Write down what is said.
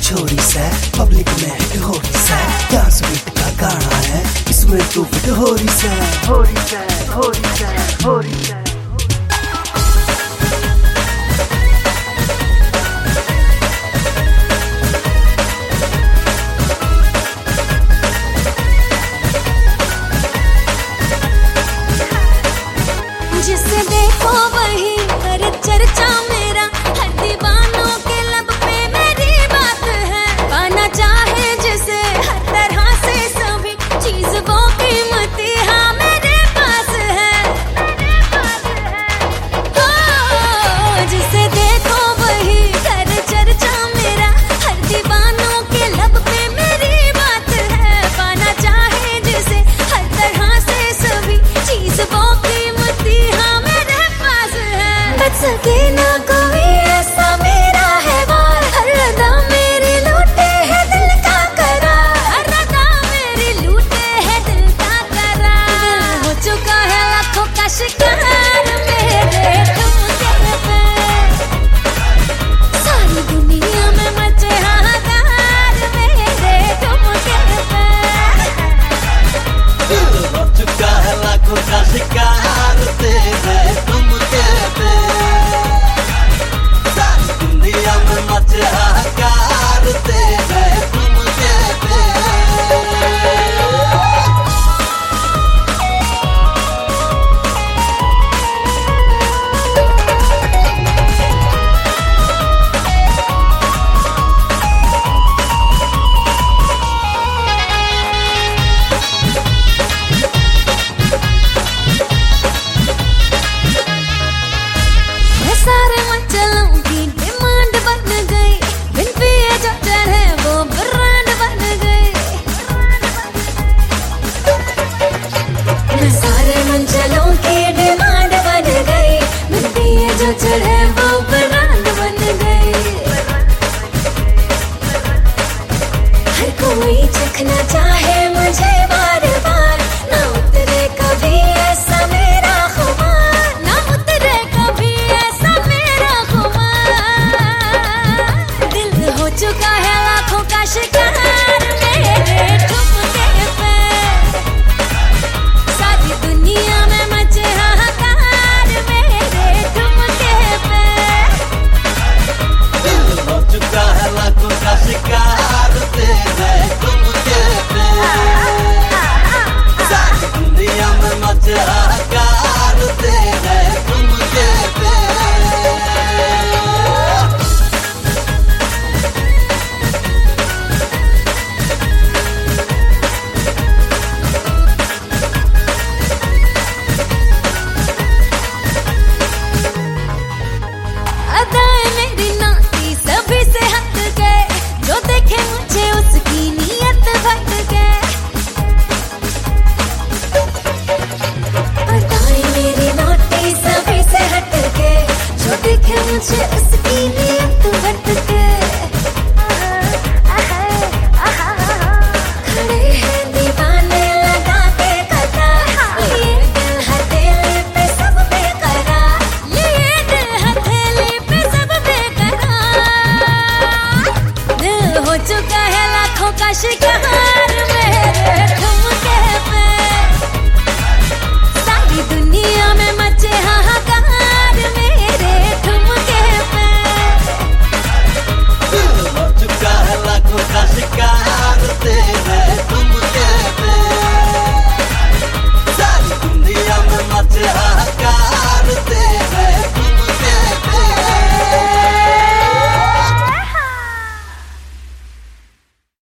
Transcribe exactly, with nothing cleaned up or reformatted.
छोरी से पब्लिक में हिट हो रही से, डांस बीट का गाना है इसमें तू फिट हो रही से, हो रही से, हो रही से, हो रही से। जिसे देखो वही करे चर्चा मेरा, हर दीवानों के लब पे मेरी बात है। पाना चाहे जिसे हर तरह से सभी चीज वो कीमती हाँ मेरे पास है, मेरे पास है। ओ, जिसे देखो वही करे चर्चा मेरा, हर दीवानों के लब पे मेरी बात है। पाना चाहे जिसे हर तरह से सभी चीज वो कीमती हाँ मेरे पास है। बच सके ना कोई ऐसा मेरा है वार, हर अदा मेरी लूटे है दिल का करार, हर अदा मेरी लूटे है दिल का करार। हो चुका है लाखों का शिकार मेरे ठुमके पे, सारी दुनिया में मचे हाहाकार मेरे ठुमके पे। हो चुका है लाखों का शिकार तेरे ठुमके पे, सारी दुनिया में मचे हाहाकार तेरे ठुमके पे। सारे मंचलों की डिमांड बन गई, बिन पिए जो चढ़े वो ब्रांड बन गई। सारे मंचलों की डिमांड बन गई, बिन पिए जो चढ़े वो ब्रांड बन गई। हर कोई चखना चाहे मुझे बार बार, ना उतरे कभी ऐसा मेरा खुमार, ना उतरे कभी ऐसा मेरा खुमार। दिल हो चुका है लाखों का शिकार मेरे ठुमके पे, सारी दुनिया में मचे हाहाकार मेरे ठुमके पे। हो चुका है लाखों का शिकार तेरे ठुमके पे, सारी दुनिया में मचे हाहाकार तेरे ठुमके पे। अदाएं मेरी नाती सभी से हट गए, जो देखे मुझे उसकी नीयत भट गए। अदाएं मेरी नाती सभी से हट गए, जो देखे मुझे उसकी नीयत भट गए। खड़े हैं दीवाने लगा के कतार, ये दिल हथेली पे सब बेकरार, ये दिल हथेली पे सब बेकरार। दिल हो चुका है लाखों का शिकार मेरे ठुमके